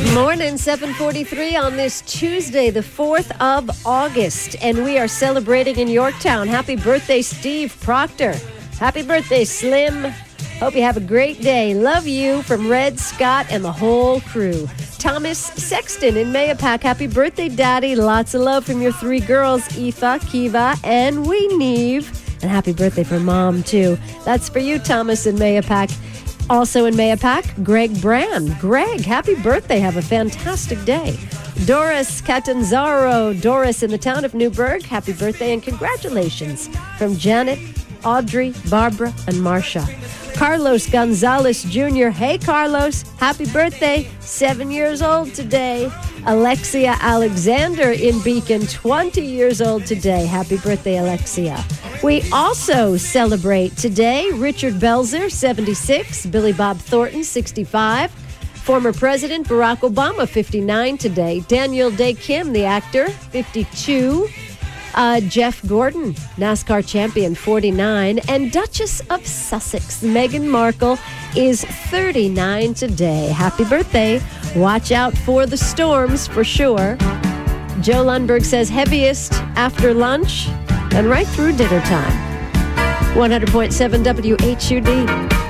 Morning, 7:43 on this Tuesday, the 4th of August, and we are celebrating in Yorktown. Happy birthday, Steve Proctor. Happy birthday, Slim. Hope you have a great day. Love you from Red, Scott, and the whole crew. Thomas Sexton in Mayapack. Happy birthday, Daddy. Lots of love from your three girls, Aoife, Kiva, and Neve. And happy birthday for Mom, too. That's for you, Thomas in Mayapack. Also in Mayapack, Greg Brand. Greg, happy birthday. Have a fantastic day. Doris Catanzaro. Doris in the town of Newburgh. Happy birthday and congratulations from Janet, Audrey, Barbara, and Marcia. Carlos Gonzalez Jr. Hey, Carlos. Happy birthday. 7 years old today. Alexia Alexander in Beacon. 20 years old today. Happy birthday, Alexia. We also celebrate today Richard Belzer, 76. Billy Bob Thornton, 65. Former President Barack Obama, 59 today. Daniel Day Kim, the actor, 52. Jeff Gordon, NASCAR champion, 49. And Duchess of Sussex, Meghan Markle, is 39 today. Happy birthday. Watch out for the storms for sure. Joe Lundberg says heaviest after lunch and right through dinner time. 100.7 WHUD.